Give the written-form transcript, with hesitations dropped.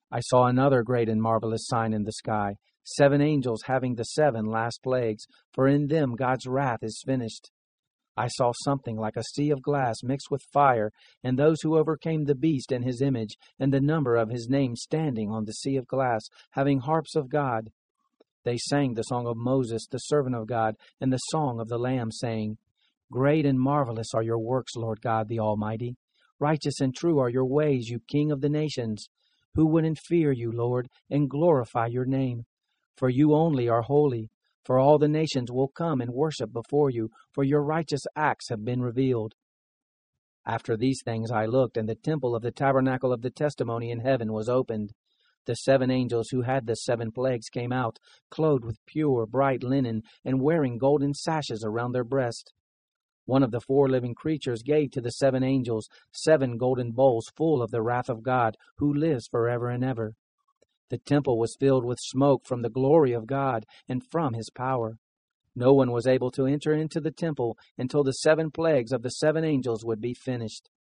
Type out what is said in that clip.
I saw another great and marvelous sign in the sky, 7 angels having the 7 last plagues, for in them God's wrath is finished. I saw something like a sea of glass mixed with fire, and those who overcame the beast and his image, and the number of his name standing on the sea of glass, having harps of God. They sang the song of Moses, the servant of God, and the song of the Lamb, saying, Great and marvelous are your works, Lord God the Almighty. Righteous and true are your ways, you King of the nations. Who wouldn't fear you, Lord, and glorify your name? For you only are holy. For all the nations will come and worship before you, for your righteous acts have been revealed. After these things I looked, and the temple of the tabernacle of the testimony in heaven was opened. The 7 angels who had the 7 plagues came out, clothed with pure, bright linen, and wearing golden sashes around their breast. One of the 4 living creatures gave to the 7 angels 7 golden bowls full of the wrath of God, who lives forever and ever. The temple was filled with smoke from the glory of God and from his power. No one was able to enter into the temple until the 7 plagues of the 7 angels would be finished.